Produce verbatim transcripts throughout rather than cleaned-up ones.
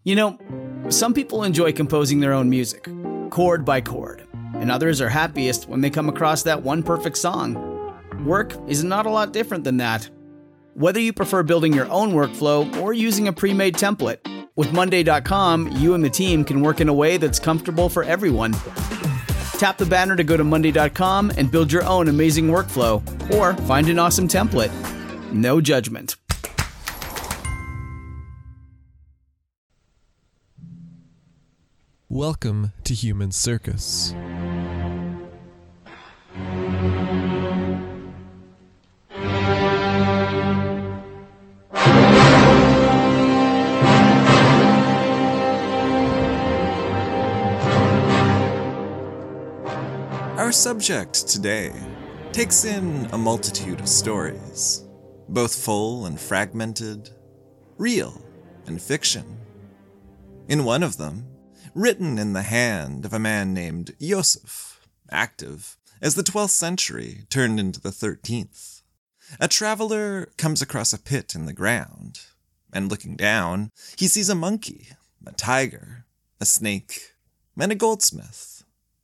You know, some people enjoy composing their own music, chord by chord, and others are happiest when they come across that one perfect song. Work is not a lot different than that. Whether you prefer building your own workflow or using a pre-made template, with Monday dot com, you and the team can work in a way that's comfortable for everyone. Tap the banner to go to Monday dot com and build your own amazing workflow, or find an awesome template. No judgment. Welcome to Human Circus. Our subject today takes in a multitude of stories, both full and fragmented, real and fiction. In one of them, written in the hand of a man named Yosef, active as the twelfth century turned into the thirteenth, a traveler comes across a pit in the ground, and looking down, he sees a monkey, a tiger, a snake, and a goldsmith.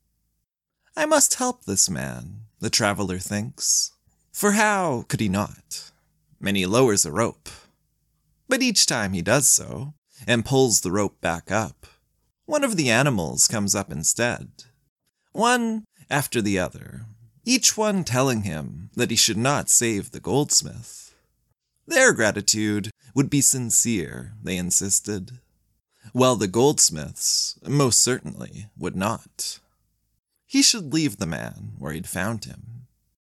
I must help this man, the traveler thinks, for how could he not? And he lowers a rope. But each time he does so, and pulls the rope back up, one of the animals comes up instead, one after the other, each one telling him that he should not save the goldsmith. Their gratitude would be sincere, they insisted, while the goldsmith's most certainly would not. He should leave the man where he'd found him.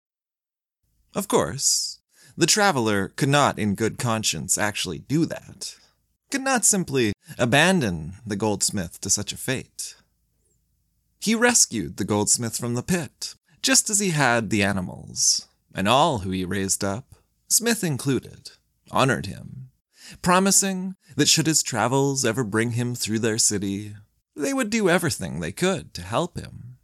Of course, the traveler could not in good conscience actually do that. Could not simply abandon the goldsmith to such a fate. He rescued the goldsmith from the pit, just as he had the animals, and all who he raised up, Smith included, honored him, promising that should his travels ever bring him through their city, they would do everything they could to help him.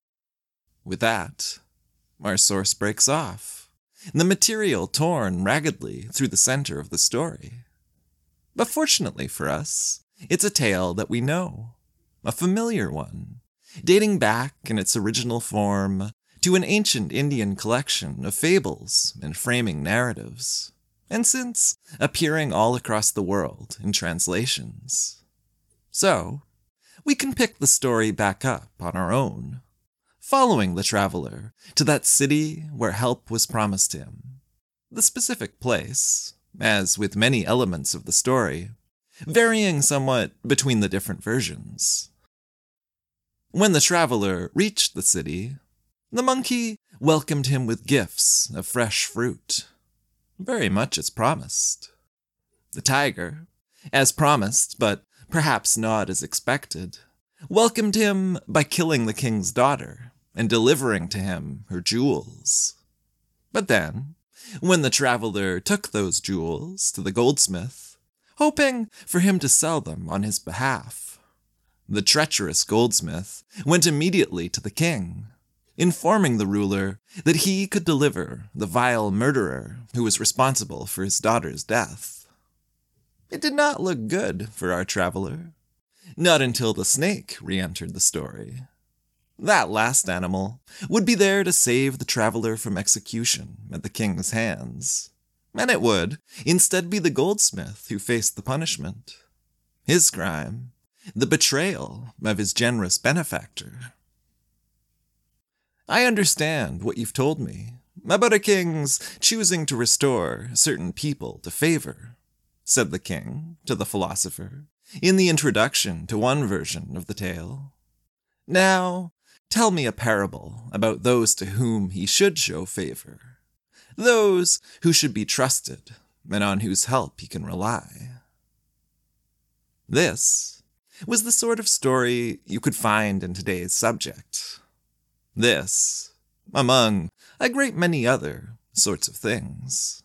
With that, our source breaks off, the material torn raggedly through the center of the story. But fortunately for us, it's a tale that we know, a familiar one, dating back in its original form to an ancient Indian collection of fables and framing narratives, and since appearing all across the world in translations. So, we can pick the story back up on our own, following the traveler to that city where help was promised him, the specific place, as with many elements of the story, varying somewhat between the different versions. When the traveler reached the city, the monkey welcomed him with gifts of fresh fruit, very much as promised. The tiger, as promised, but perhaps not as expected, welcomed him by killing the king's daughter and delivering to him her jewels. But then, when the traveler took those jewels to the goldsmith, hoping for him to sell them on his behalf, the treacherous goldsmith went immediately to the king, informing the ruler that he could deliver the vile murderer who was responsible for his daughter's death. It did not look good for our traveler, not until the snake re-entered the story. That last animal would be there to save the traveler from execution at the king's hands, and it would instead be the goldsmith who faced the punishment. His crime, the betrayal of his generous benefactor. I understand what you've told me about a king's choosing to restore certain people to favor, said the king to the philosopher in the introduction to one version of the tale. Now, tell me a parable about those to whom he should show favor, those who should be trusted and on whose help he can rely. This was the sort of story you could find in today's subject. This, among a great many other sorts of things.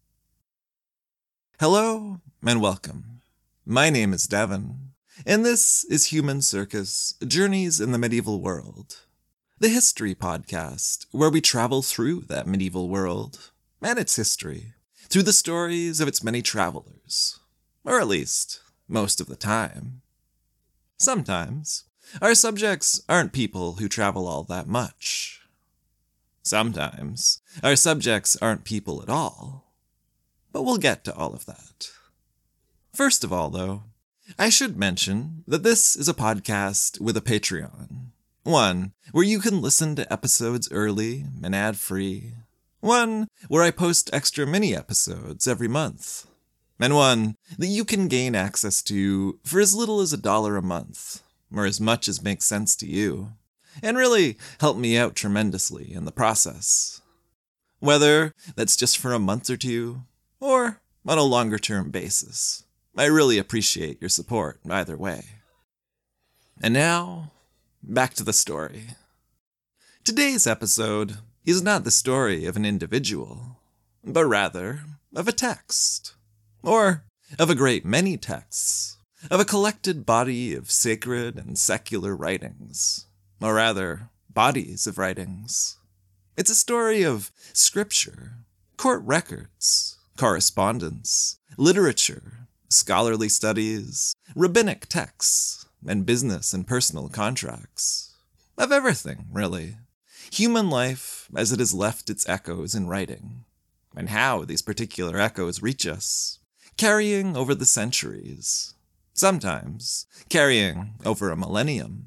Hello and welcome. My name is Devin, and this is Human Circus, Journeys in the Medieval World, the history podcast where we travel through that medieval world and its history, through the stories of its many travelers, or at least most of the time. Sometimes, our subjects aren't people who travel all that much. Sometimes, our subjects aren't people at all. But we'll get to all of that. First of all, though, I should mention that this is a podcast with a Patreon. One where you can listen to episodes early and ad-free. One where I post extra mini-episodes every month. And one that you can gain access to for as little as a dollar a month, or as much as makes sense to you, and really help me out tremendously in the process. Whether that's just for a month or two, or on a longer-term basis, I really appreciate your support either way. And now, back to the story. Today's episode is not the story of an individual, but rather of a text. Or of a great many texts, of a collected body of sacred and secular writings, or rather, bodies of writings. It's a story of scripture, court records, correspondence, literature, scholarly studies, rabbinic texts, and business and personal contracts. Of everything, really. Human life as it has left its echoes in writing, and how these particular echoes reach us. Carrying over the centuries, sometimes carrying over a millennium.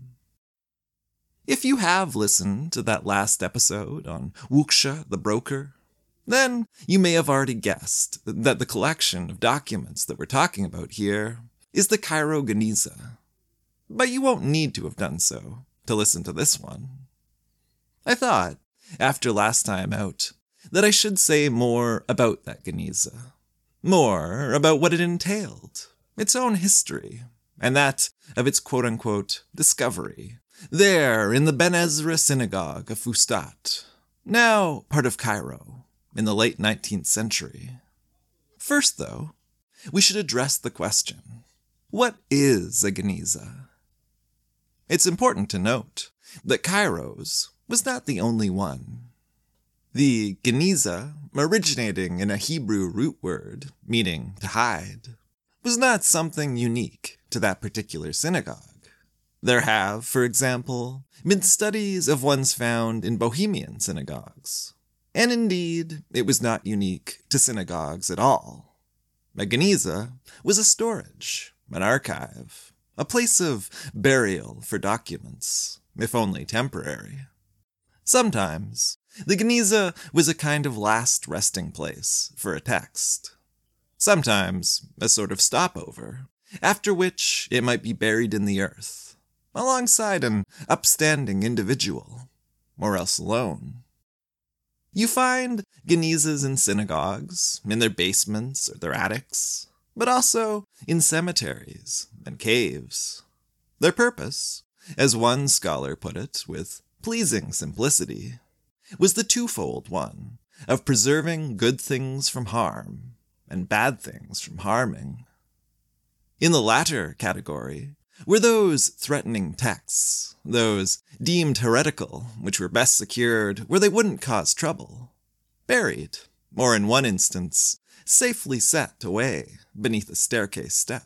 If you have listened to that last episode on Wuksha the Broker, then you may have already guessed that the collection of documents that we're talking about here is the Cairo Geniza. But you won't need to have done so to listen to this one. I thought, after last time out, that I should say more about that Geniza. More about what it entailed, its own history, and that of its quote-unquote discovery, there in the Ben Ezra Synagogue of Fustat, now part of Cairo, in the late nineteenth century. First, though, we should address the question, what is a Geniza? It's important to note that Cairo's was not the only one. The Geniza, originating in a Hebrew root word, meaning to hide, was not something unique to that particular synagogue. There have, for example, been studies of ones found in Bohemian synagogues. And indeed, it was not unique to synagogues at all. A Geniza was a storage, an archive, a place of burial for documents, if only temporary. Sometimes, the Geniza was a kind of last resting place for a text. Sometimes, a sort of stopover, after which it might be buried in the earth, alongside an upstanding individual, or else alone. You find Genizas in synagogues, in their basements or their attics, but also in cemeteries and caves. Their purpose, as one scholar put it with pleasing simplicity, was the twofold one of preserving good things from harm and bad things from harming. In the latter category were those threatening texts, those deemed heretical, which were best secured where they wouldn't cause trouble, buried, or in one instance, safely set away beneath a staircase step.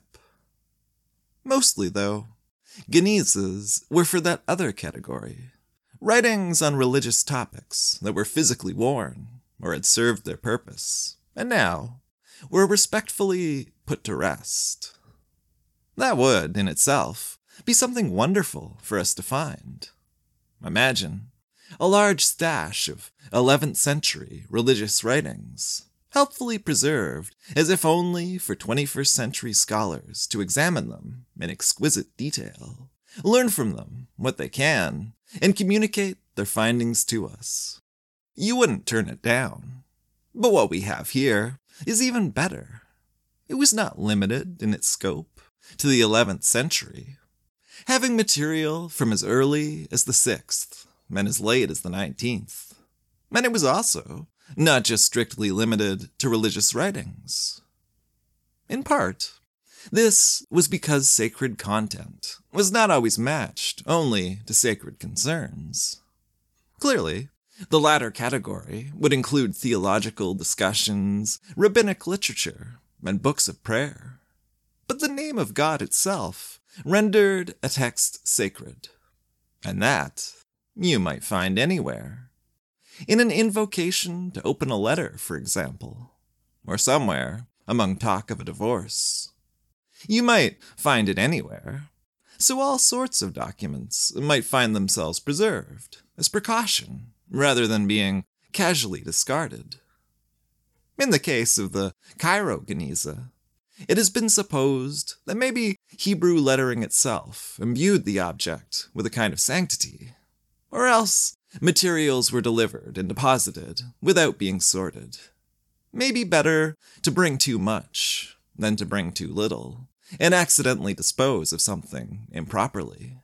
Mostly, though, Genizas were for that other category, writings on religious topics that were physically worn, or had served their purpose, and now were respectfully put to rest. That would, in itself, be something wonderful for us to find. Imagine a large stash of eleventh century religious writings, helpfully preserved as if only for twenty-first century scholars to examine them in exquisite detail, learn from them what they can, and communicate their findings to us. You wouldn't turn it down. But what we have here is even better. It was not limited in its scope to the eleventh century, having material from as early as the sixth and as late as the nineteenth. And it was also not just strictly limited to religious writings. In part, this was because sacred content was not always matched only to sacred concerns. Clearly, the latter category would include theological discussions, rabbinic literature, and books of prayer. but the name of God itself rendered a text sacred. And that you might find anywhere. In an invocation to open a letter, for example, or somewhere among talk of a divorce. You might find it anywhere. So all sorts of documents might find themselves preserved as precaution, rather than being casually discarded. In the case of the Cairo Geniza, it has been supposed that maybe Hebrew lettering itself imbued the object with a kind of sanctity, or else materials were delivered and deposited without being sorted. Maybe better to bring too much than to bring too little, and accidentally dispose of something improperly.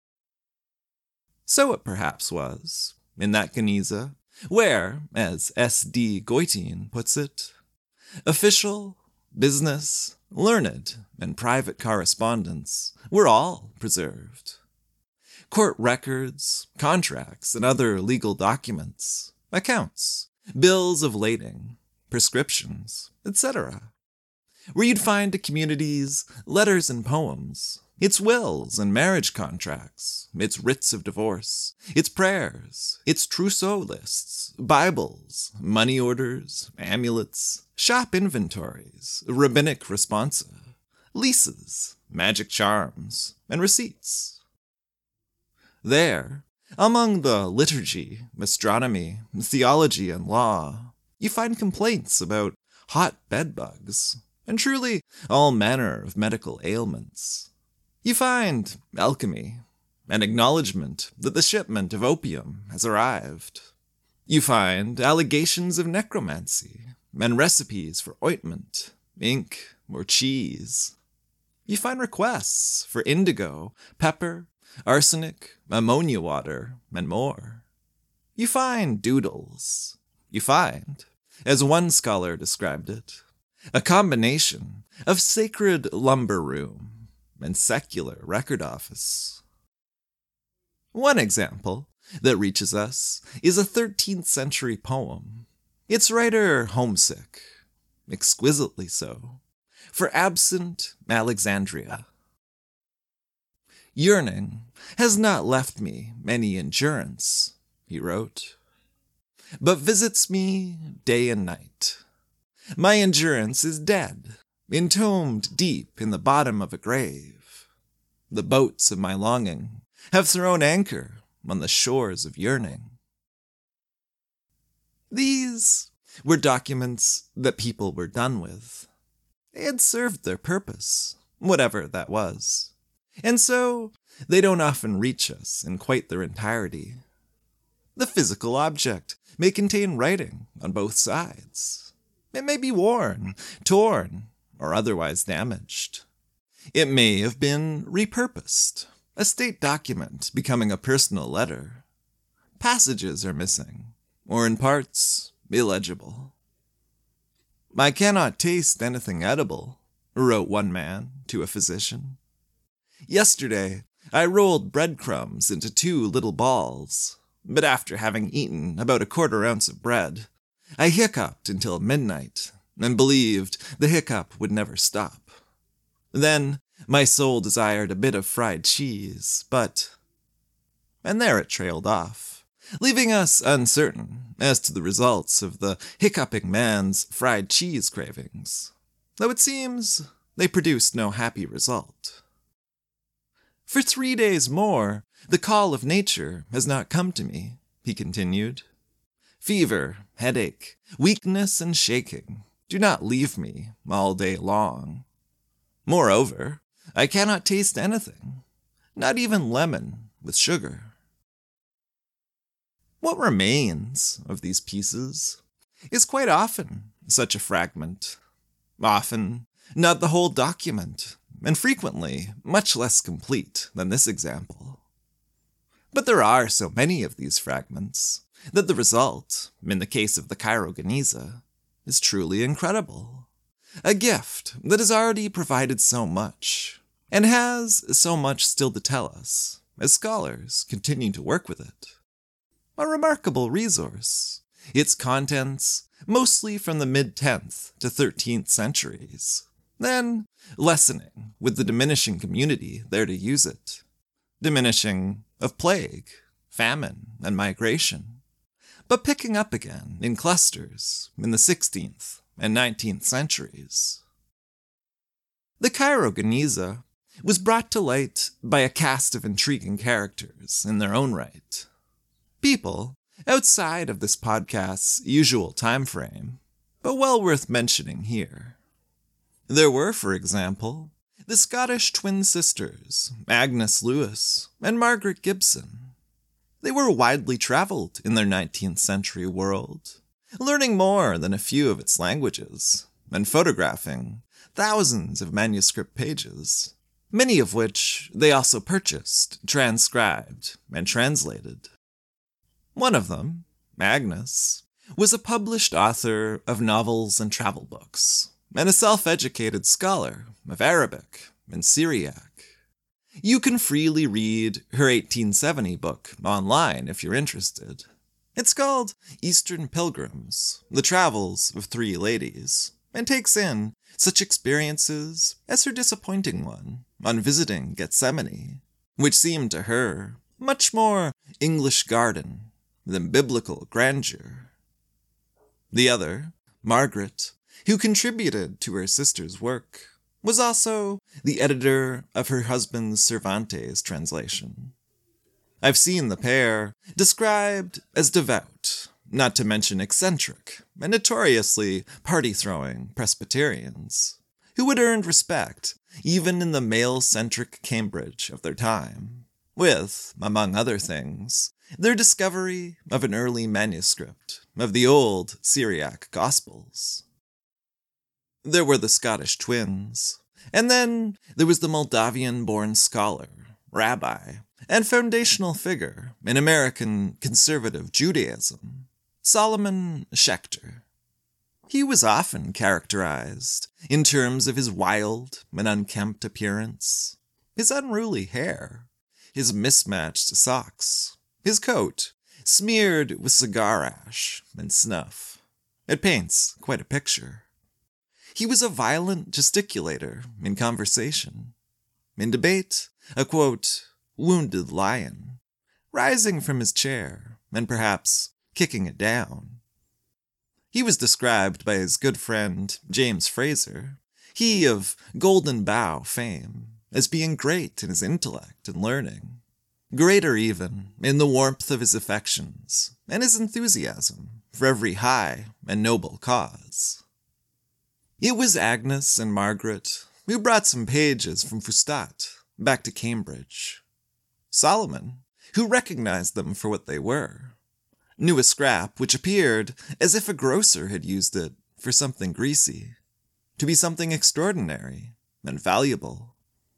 So it perhaps was, in that Geniza, where, as S D Goitin puts it, official, business, learned, and private correspondence were all preserved. Court records, contracts, and other legal documents, accounts, bills of lading, prescriptions, et cetera, where you'd find a community's letters and poems, its wills and marriage contracts, its writs of divorce, its prayers, its trousseau lists, Bibles, money orders, amulets, shop inventories, rabbinic responsa, leases, magic charms, and receipts. There, among the liturgy, astronomy, theology, and law, you find complaints about hot bedbugs, and truly all manner of medical ailments. You find alchemy, an acknowledgement that the shipment of opium has arrived. You find allegations of necromancy, and recipes for ointment, ink, or cheese. You find requests for indigo, pepper, arsenic, ammonia water, and more. You find doodles. You find, as one scholar described it, a combination of sacred lumber room and secular record office. One example that reaches us is a thirteenth century poem, its writer homesick, exquisitely so, for absent Alexandria. Yearning has not left me any endurance, he wrote, but visits me day and night. My endurance is dead, entombed deep in the bottom of a grave. The boats of my longing have thrown anchor on the shores of yearning. These were documents that people were done with. They had served their purpose, whatever that was. And so, they don't often reach us in quite their entirety. The physical object may contain writing on both sides. It may be worn, torn, or otherwise damaged. It may have been repurposed, a state document becoming a personal letter. Passages are missing, or in parts, illegible. I cannot taste anything edible, wrote one man to a physician. Yesterday, I rolled breadcrumbs into two little balls, but after having eaten about a quarter ounce of bread, I hiccuped until midnight, and believed the hiccup would never stop. Then my soul desired a bit of fried cheese, but... And there it trailed off, leaving us uncertain as to the results of the hiccuping man's fried cheese cravings, though it seems they produced no happy result. For three days more, the call of nature has not come to me, he continued. Fever, headache, weakness, and shaking do not leave me all day long. Moreover, I cannot taste anything, not even lemon with sugar. What remains of these pieces is quite often such a fragment, often not the whole document, and frequently much less complete than this example. But there are so many of these fragments that the result, in the case of the Cairo Geniza, is truly incredible. A gift that has already provided so much, and has so much still to tell us, as scholars continue to work with it. A remarkable resource, its contents mostly from the mid-tenth to thirteenth centuries, then lessening with the diminishing community there to use it, diminishing of plague, famine, and migration, but picking up again in clusters in the sixteenth and nineteenth centuries. The Cairo Geniza was brought to light by a cast of intriguing characters in their own right. People outside of this podcast's usual time frame, but well worth mentioning here. There were, for example, the Scottish twin sisters, Agnes Lewis and Margaret Gibson. They were widely traveled in their nineteenth century world, learning more than a few of its languages, and photographing thousands of manuscript pages, many of which they also purchased, transcribed, and translated. One of them, Agnes, was a published author of novels and travel books, and a self-educated scholar of Arabic and Syriac. You can freely read her eighteen seventy book online if you're interested. It's called Eastern Pilgrims, The Travels of Three Ladies, and takes in such experiences as her disappointing one on visiting Gethsemane, which seemed to her much more English garden than biblical grandeur. The other, Margaret, who contributed to her sister's work, was also the editor of her husband's Cervantes translation. I've seen the pair described as devout, not to mention eccentric, and notoriously party-throwing Presbyterians, who had earned respect even in the male-centric Cambridge of their time, with, among other things, their discovery of an early manuscript of the old Syriac Gospels. There were the Scottish twins, and then there was the Moldavian-born scholar, rabbi, and foundational figure in American conservative Judaism, Solomon Schechter. He was often characterized in terms of his wild and unkempt appearance, his unruly hair, his mismatched socks, his coat smeared with cigar ash and snuff. It paints quite a picture. He was a violent gesticulator in conversation. In debate, a, quote, wounded lion, rising from his chair and perhaps kicking it down. He was described by his good friend James Fraser, he of Golden Bough fame, as being great in his intellect and learning, greater even in the warmth of his affections and his enthusiasm for every high and noble cause. It was Agnes and Margaret who brought some pages from Fustat back to Cambridge. Solomon, who recognized them for what they were, knew a scrap which appeared as if a grocer had used it for something greasy, to be something extraordinary and valuable.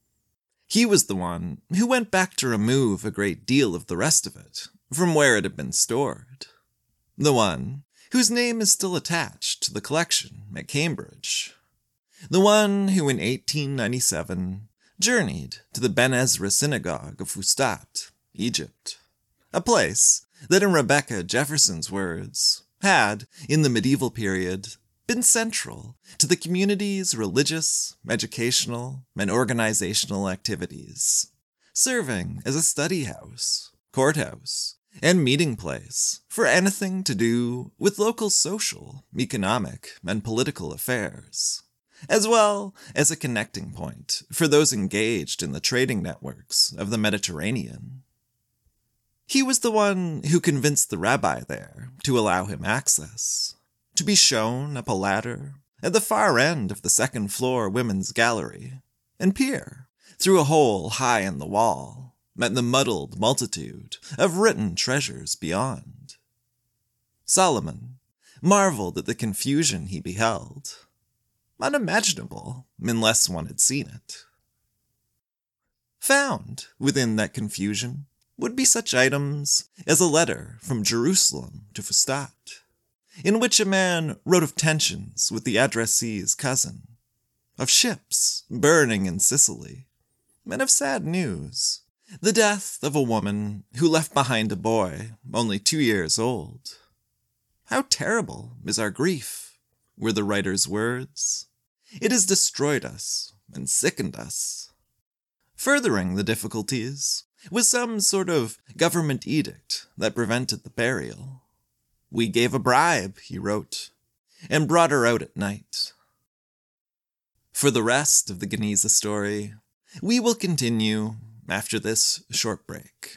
He was the one who went back to remove a great deal of the rest of it from where it had been stored. The one whose name is still attached to the collection at Cambridge. The one who in eighteen ninety-seven journeyed to the Ben Ezra Synagogue of Fustat, Egypt, a place that in Rebecca Jefferson's words had, in the medieval period, been central to the community's religious, educational, and organizational activities, serving as a study house, courthouse, and meeting place for anything to do with local social, economic, and political affairs, as well as a connecting point for those engaged in the trading networks of the Mediterranean. He was the one who convinced the rabbi there to allow him access, to be shown up a ladder at the far end of the second-floor women's gallery, and peer through a hole high in the wall at the muddled multitude of written treasures beyond. Solomon marveled at the confusion he beheld, unimaginable unless one had seen it. Found within that confusion would be such items as a letter from Jerusalem to Fustat, in which a man wrote of tensions with the addressee's cousin, of ships burning in Sicily, and of sad news, the death of a woman who left behind a boy only two years old. How terrible is our grief, were the writer's words. it has destroyed us and sickened us. Furthering the difficulties was some sort of government edict that prevented the burial. We gave a bribe, he wrote, and brought her out at night. For the rest of the Geniza story, we will continue after this short break.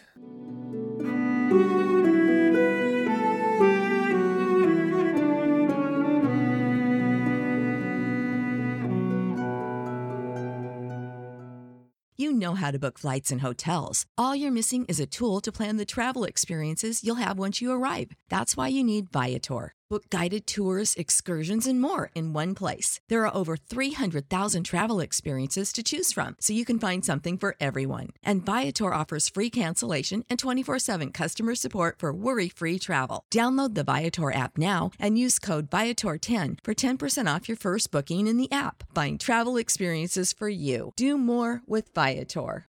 You know how to book flights and hotels. All you're missing is a tool to plan the travel experiences you'll have once you arrive. That's why you need Viator. Book guided tours, excursions, and more in one place. There are over three hundred thousand travel experiences to choose from, so you can find something for everyone. And Viator offers free cancellation and twenty-four seven customer support for worry-free travel. Download the Viator app now and use code Viator ten for ten percent off your first booking in the app. Find travel experiences for you. Do more with Viator.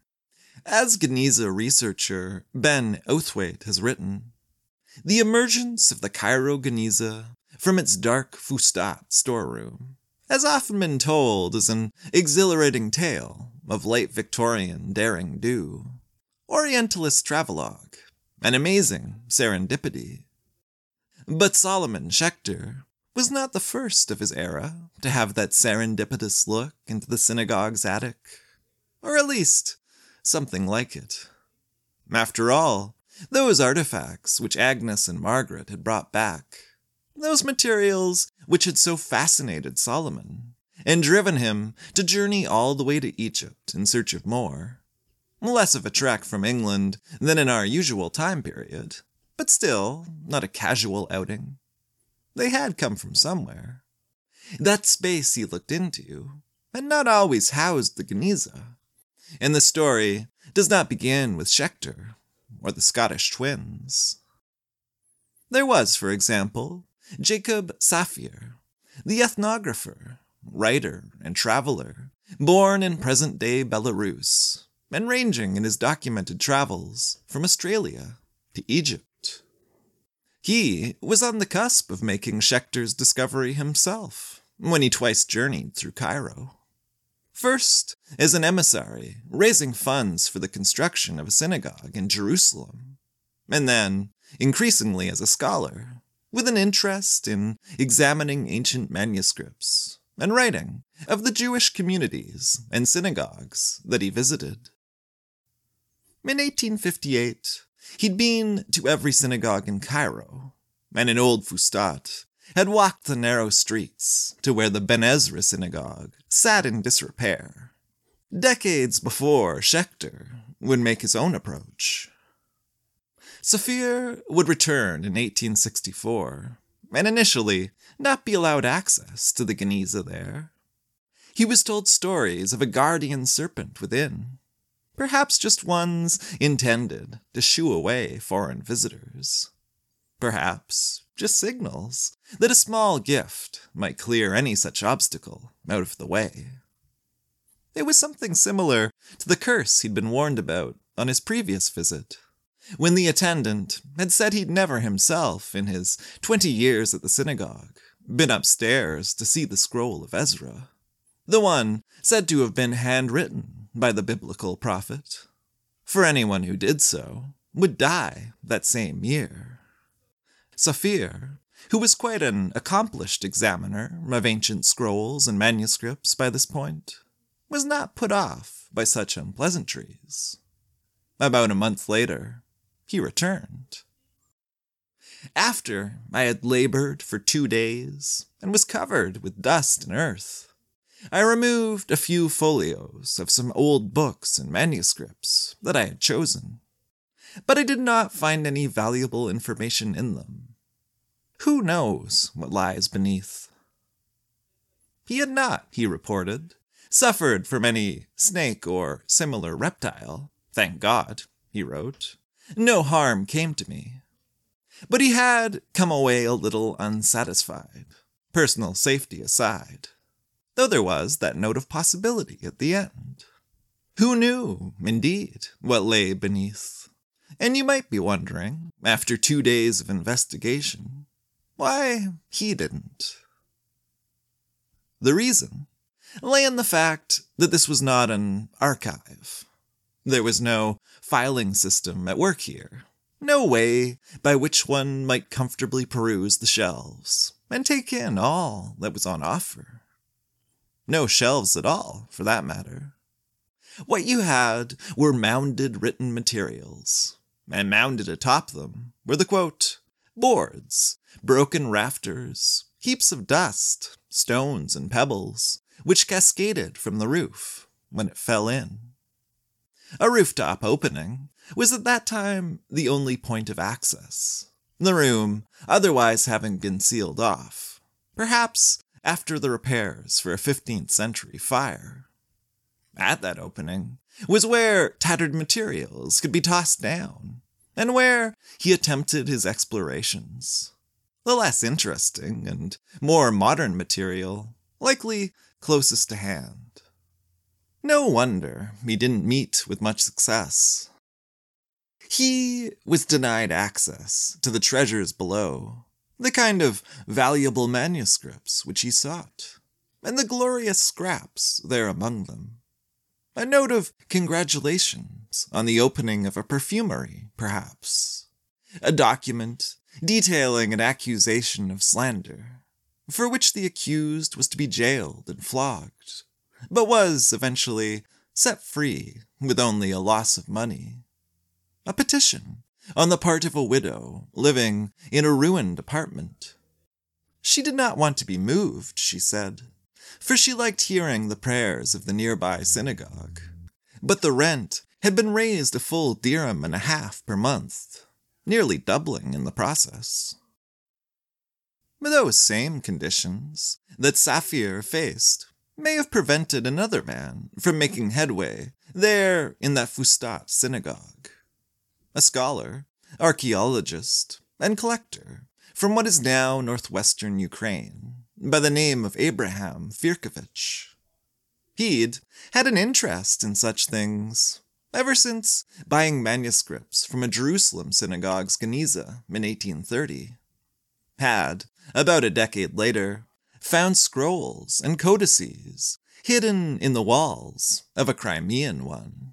As Geniza researcher Ben Oathwaite has written, the emergence of the Cairo Geniza from its dark Fustat storeroom has often been told as an exhilarating tale of late Victorian daring-do, Orientalist travelogue, an amazing serendipity. But Solomon Schechter was not the first of his era to have that serendipitous look into the synagogue's attic, or at least something like it. After all, those artifacts which Agnes and Margaret had brought back, those materials which had so fascinated Solomon and driven him to journey all the way to Egypt in search of more, less of a trek from England than in our usual time period, but still not a casual outing. They had come from somewhere. That space he looked into had not always housed the Geniza, and the story does not begin with Schechter or the Scottish twins. There was, for example, Jacob Saphir, the ethnographer, writer, and traveler, born in present-day Belarus, and ranging in his documented travels from Australia to Egypt. He was on the cusp of making Schechter's discovery himself when he twice journeyed through Cairo. First, as an emissary, raising funds for the construction of a synagogue in Jerusalem, and then, increasingly as a scholar, with an interest in examining ancient manuscripts and writing of the Jewish communities and synagogues that he visited. In eighteen fifty-eight, he'd been to every synagogue in Cairo, and in Old Fustat had walked the narrow streets to where the Ben Ezra synagogue sat in disrepair, decades before Schechter would make his own approach. Saphir would return in eighteen sixty-four, and initially not be allowed access to the Geniza there. He was told stories of a guardian serpent within, perhaps just ones intended to shoo away foreign visitors. Perhaps just signals that a small gift might clear any such obstacle out of the way. It was something similar to the curse he'd been warned about on his previous visit, when the attendant had said he'd never himself, in his twenty years at the synagogue, been upstairs to see the scroll of Ezra, the one said to have been handwritten by the biblical prophet. For anyone who did so would die that same year. Saphir, who was quite an accomplished examiner of ancient scrolls and manuscripts by this point, was not put off by such unpleasantries. About a month later, he returned. After I had labored for two days and was covered with dust and earth, I removed a few folios of some old books and manuscripts that I had chosen, but I did not find any valuable information in them. Who knows what lies beneath? He had not, he reported, suffered from any snake or similar reptile. Thank God, he wrote. No harm came to me. But he had come away a little unsatisfied, personal safety aside, though there was that note of possibility at the end. Who knew, indeed, what lay beneath? And you might be wondering, after two days of investigation, why he didn't. The reason lay in the fact that this was not an archive. There was no filing system at work here, no way by which one might comfortably peruse the shelves and take in all that was on offer. No shelves at all, for that matter. What you had were mounded written materials, and mounded atop them were the, quote, boards, broken rafters, heaps of dust, stones and pebbles, which cascaded from the roof when it fell in. A rooftop opening was at that time the only point of access, the room otherwise having been sealed off, perhaps after the repairs for a fifteenth century fire. At that opening was where tattered materials could be tossed down, and where he attempted his explorations. The less interesting and more modern material, likely closest to hand. No wonder he didn't meet with much success. He was denied access to the treasures below, the kind of valuable manuscripts which he sought, and the glorious scraps there among them. A note of congratulations on the opening of a perfumery, perhaps. A document detailing an accusation of slander, for which the accused was to be jailed and flogged, but was eventually set free with only a loss of money. A petition on the part of a widow living in a ruined apartment. She did not want to be moved, she said, for she liked hearing the prayers of the nearby synagogue. But the rent had been raised a full dirham and a half per month, nearly doubling in the process. Those same conditions that Safir faced may have prevented another man from making headway there in that Fustat synagogue. A scholar, archaeologist, and collector from what is now northwestern Ukraine, by the name of Abraham Firkovich. He'd had an interest in such things ever since buying manuscripts from a Jerusalem synagogue's Geniza in eighteen thirty. Had, about a decade later, found scrolls and codices hidden in the walls of a Crimean one.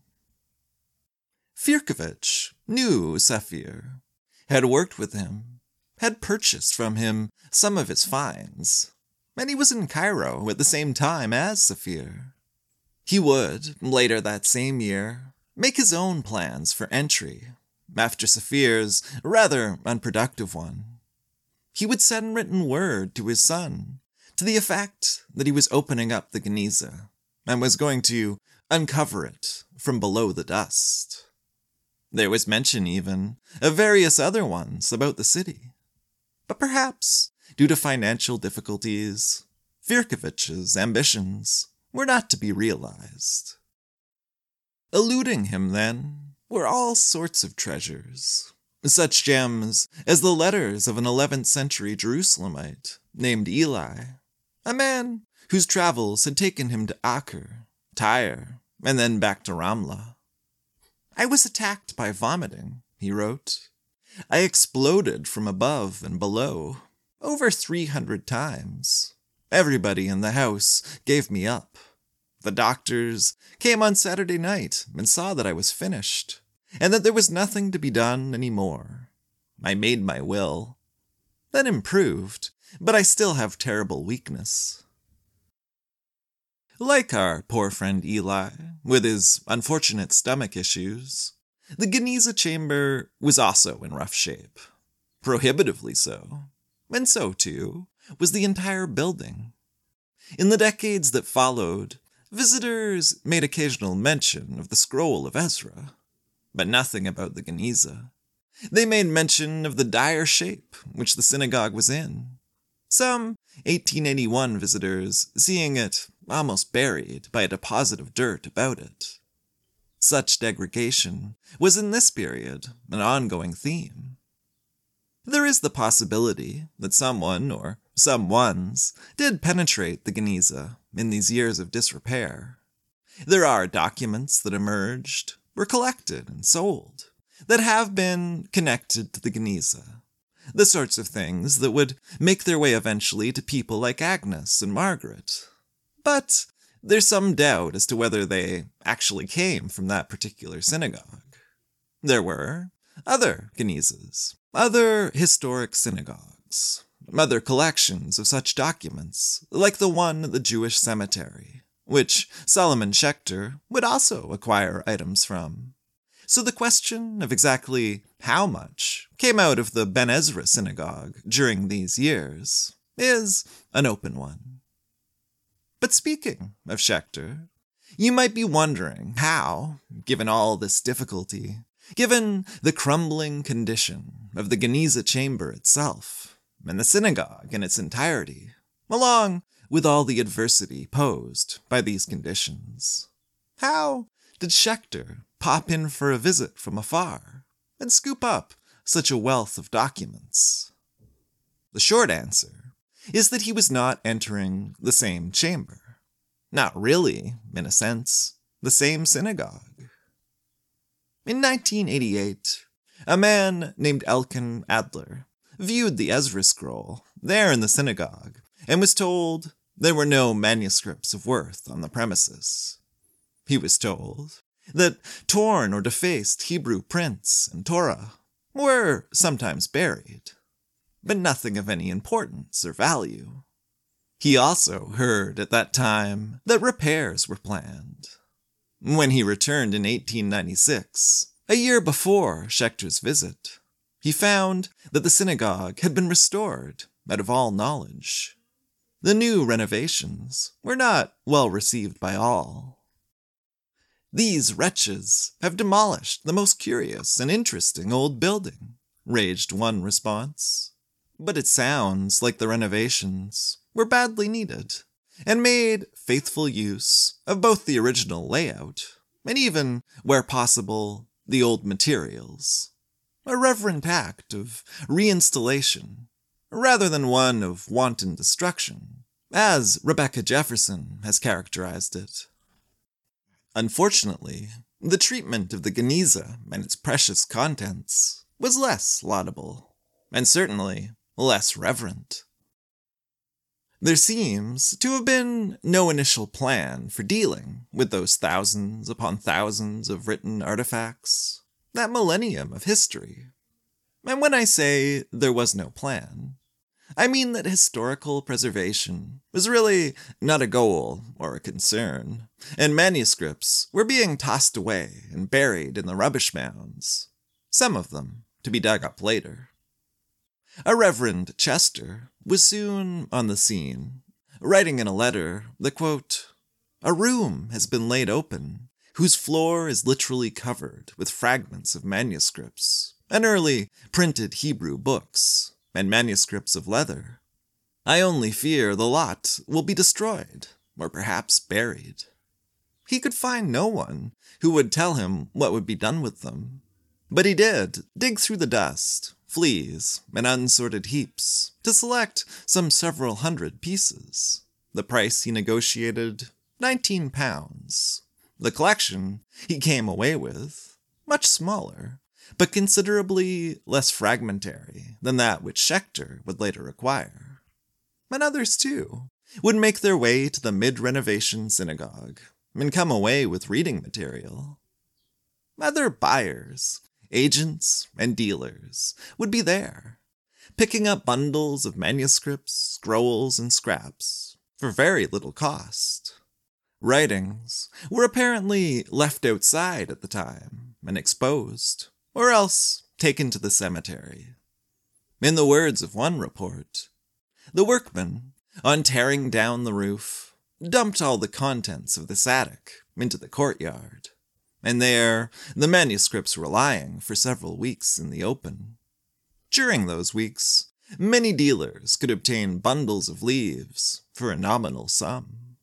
Firkovich knew Safir, had worked with him, had purchased from him some of his finds, and he was in Cairo at the same time as Safir. He would, later that same year, make his own plans for entry, after Safir's rather unproductive one. He would send written word to his son, to the effect that he was opening up the Geniza, and was going to uncover it from below the dust. There was mention, even, of various other ones about the city. But perhaps, due to financial difficulties, Firkovich's ambitions were not to be realized. Eluding him, then, were all sorts of treasures, such gems as the letters of an eleventh century Jerusalemite named Eli, a man whose travels had taken him to Acre, Tyre, and then back to Ramla. I was attacked by vomiting, he wrote. I exploded from above and below, over three hundred times. Everybody in the house gave me up. The doctors came on Saturday night and saw that I was finished, and that there was nothing to be done any more. I made my will. That improved, but I still have terrible weakness. Like our poor friend Eli, with his unfortunate stomach issues, the Geniza chamber was also in rough shape. Prohibitively so. And so, too, was the entire building. In the decades that followed, visitors made occasional mention of the scroll of Ezra, but nothing about the Geniza. They made mention of the dire shape which the synagogue was in. Some eighteen eighty-one visitors seeing it almost buried by a deposit of dirt about it. Such degradation was in this period an ongoing theme. There is the possibility that someone or someones did penetrate the Geniza in these years of disrepair. There are documents that emerged, were collected and sold, that have been connected to the Geniza. The sorts of things that would make their way eventually to people like Agnes and Margaret, But there's some doubt as to whether they actually came from that particular synagogue. There were other Genizas, other historic synagogues, other collections of such documents, like the one at the Jewish cemetery, which Solomon Schechter would also acquire items from. So the question of exactly how much came out of the Ben Ezra synagogue during these years is an open one. But speaking of Schechter, you might be wondering how, given all this difficulty, given the crumbling condition of the Geniza chamber itself, and the synagogue in its entirety, along with all the adversity posed by these conditions, how did Schechter pop in for a visit from afar and scoop up such a wealth of documents? The short answer is that he was not entering the same chamber. Not really, in a sense, the same synagogue. In nineteen eighty-eight, a man named Elkan Adler viewed the Ezra scroll there in the synagogue and was told there were no manuscripts of worth on the premises. He was told that torn or defaced Hebrew prints and Torah were sometimes buried, but nothing of any importance or value. He also heard at that time that repairs were planned. When he returned in eighteen ninety-six, a year before Schechter's visit, he found that the synagogue had been restored out of all knowledge. The new renovations were not well received by all. "These wretches have demolished the most curious and interesting old building," raged one response. But it sounds like the renovations were badly needed, and made faithful use of both the original layout, and even, where possible, the old materials. A reverent act of reinstallation, rather than one of wanton destruction, as Rebecca Jefferson has characterized it. Unfortunately, the treatment of the Geniza and its precious contents was less laudable, and certainly less reverent. There seems to have been no initial plan for dealing with those thousands upon thousands of written artifacts, that millennium of history. And when I say there was no plan, I mean that historical preservation was really not a goal or a concern, and manuscripts were being tossed away and buried in the rubbish mounds, some of them to be dug up later. A Reverend Chester was soon on the scene, writing in a letter that, quote, "A room has been laid open, whose floor is literally covered with fragments of manuscripts, and early printed Hebrew books, and manuscripts of leather. I only fear the lot will be destroyed, or perhaps buried." He could find no one who would tell him what would be done with them, but he did dig through the dust, fleas, and unsorted heaps to select some several hundred pieces. The price he negotiated, nineteen pounds. The collection he came away with, much smaller, but considerably less fragmentary than that which Schechter would later acquire. And others, too, would make their way to the mid-renovation synagogue and come away with reading material. Other buyers, agents, and dealers would be there, picking up bundles of manuscripts, scrolls, and scraps for very little cost. Writings were apparently left outside at the time and exposed, or else taken to the cemetery. In the words of one report, the workmen, on tearing down the roof, dumped all the contents of this attic into the courtyard, and there the manuscripts were lying for several weeks in the open. During those weeks, many dealers could obtain bundles of leaves for a nominal sum.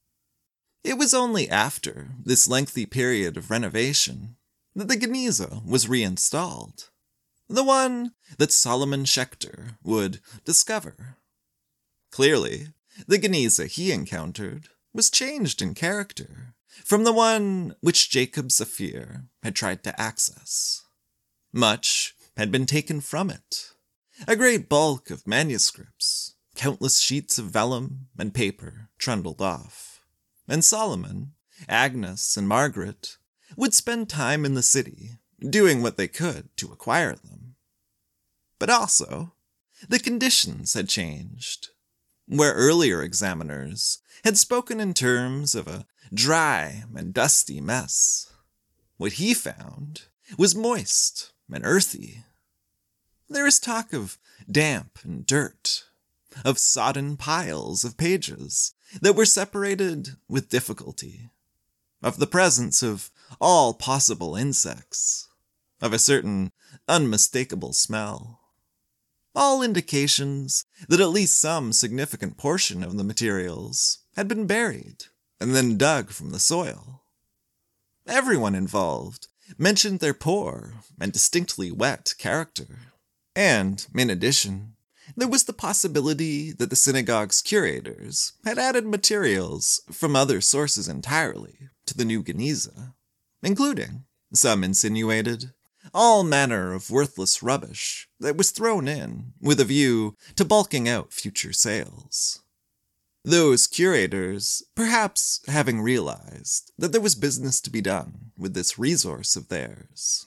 It was only after this lengthy period of renovation that the Geniza was reinstalled, the one that Solomon Schechter would discover. Clearly, the Geniza he encountered was changed in character from the one which Jacob Zafir had tried to access. Much had been taken from it. A great bulk of manuscripts, countless sheets of vellum and paper trundled off. and Solomon, Agnes and Margaret would spend time in the city, doing what they could to acquire them. But also, the conditions had changed. Where earlier examiners had spoken in terms of a dry and dusty mess, what he found was moist and earthy. There is talk of damp and dirt, of sodden piles of pages that were separated with difficulty, of the presence of all possible insects, of a certain unmistakable smell. All indications that at least some significant portion of the materials had been buried and then dug from the soil. Everyone involved mentioned their poor and distinctly wet character. And, in addition, there was the possibility that the synagogue's curators had added materials from other sources entirely to the new Geniza, including, some insinuated, all manner of worthless rubbish that was thrown in with a view to bulking out future sales. Those curators perhaps having realized that there was business to be done with this resource of theirs.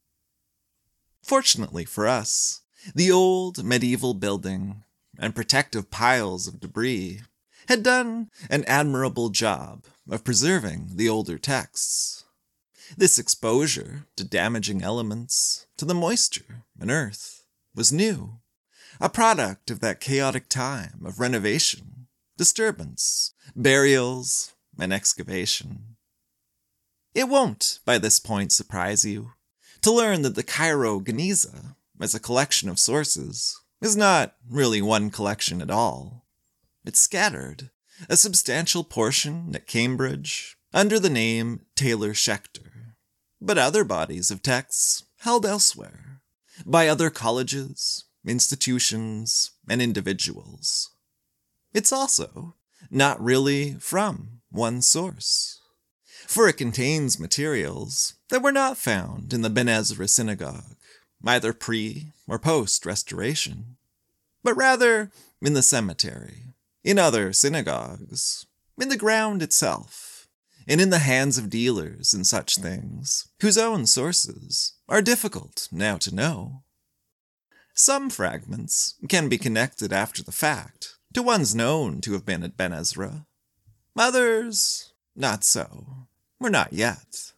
Fortunately for us, the old medieval building and protective piles of debris had done an admirable job of preserving the older texts. This exposure to damaging elements, to the moisture and earth, was new, a product of that chaotic time of renovation, disturbance, burials, and excavation. It won't, by this point, surprise you to learn that the Cairo Geniza, as a collection of sources, is not really one collection at all. It's scattered, a substantial portion at Cambridge, under the name Taylor Schechter, but other bodies of texts held elsewhere, by other colleges, institutions, and individuals. It's also not really from one source, for it contains materials that were not found in the Ben Ezra synagogue, either pre or post-restoration, but rather in the cemetery, in other synagogues, in the ground itself, and in the hands of dealers in such things, whose own sources are difficult now to know. Some fragments can be connected after the fact to ones known to have been at Ben Ezra. Others, not so, or not yet.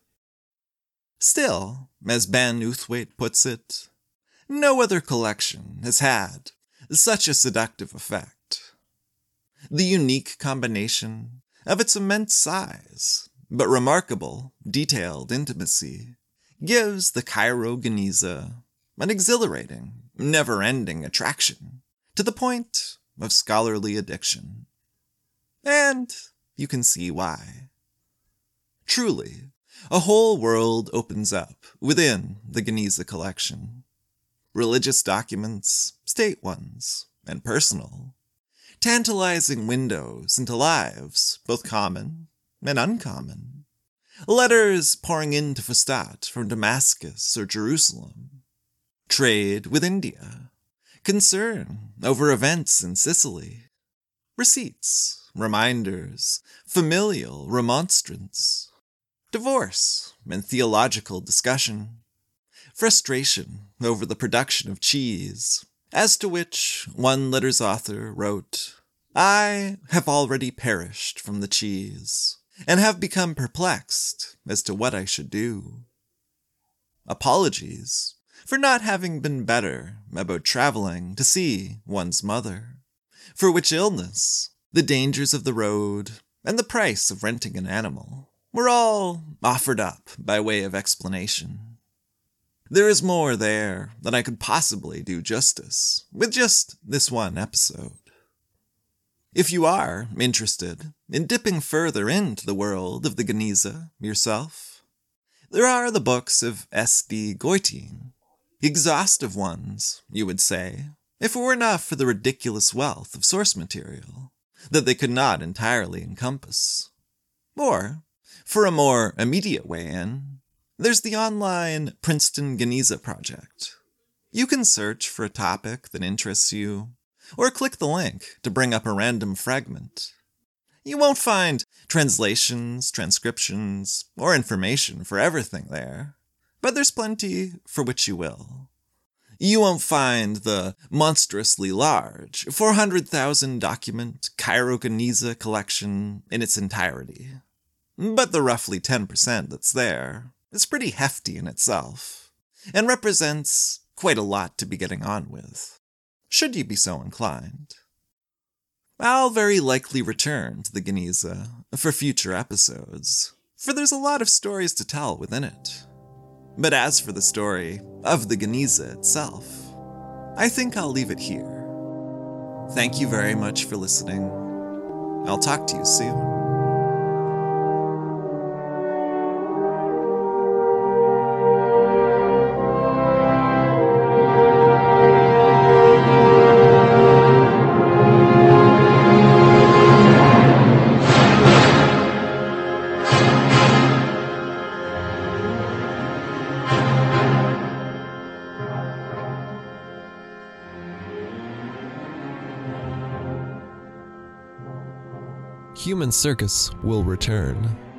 Still, as Ben Uthwaite puts it, no other collection has had such a seductive effect. The unique combination of its immense size, but remarkable, detailed intimacy, gives the Cairo Geniza an exhilarating, never-ending attraction, to the point of scholarly addiction. And you can see why. Truly, a whole world opens up within the Geniza collection. Religious documents, state ones, and personal, tantalizing windows into lives, both common and uncommon. Letters pouring into Fustat from Damascus or Jerusalem. Trade with India. Concern over events in Sicily. Receipts, reminders, familial remonstrance. Divorce and theological discussion. Frustration over the production of cheese, as to which one letter's author wrote, "I have already perished from the cheese, and have become perplexed as to what I should do." Apologies for not having been better about traveling to see one's mother, for which illness, the dangers of the road, and the price of renting an animal were all offered up by way of explanation. There is more there than I could possibly do justice with just this one episode. If you are interested in dipping further into the world of the Geniza yourself, there are the books of S D Goitein, exhaustive ones, you would say, if it were not for the ridiculous wealth of source material that they could not entirely encompass. Or, for a more immediate way in, there's the online Princeton Geniza Project. You can search for a topic that interests you, or click the link to bring up a random fragment. You won't find translations, transcriptions, or information for everything there, but there's plenty for which you will. You won't find the monstrously large four hundred thousand document Cairo Geniza collection in its entirety. But the roughly ten percent that's there is pretty hefty in itself, and represents quite a lot to be getting on with, should you be so inclined. I'll very likely return to the Geniza for future episodes, for there's a lot of stories to tell within it. But as for the story of the Geniza itself, I think I'll leave it here. Thank you very much for listening. I'll talk to you soon. Human Circus will return.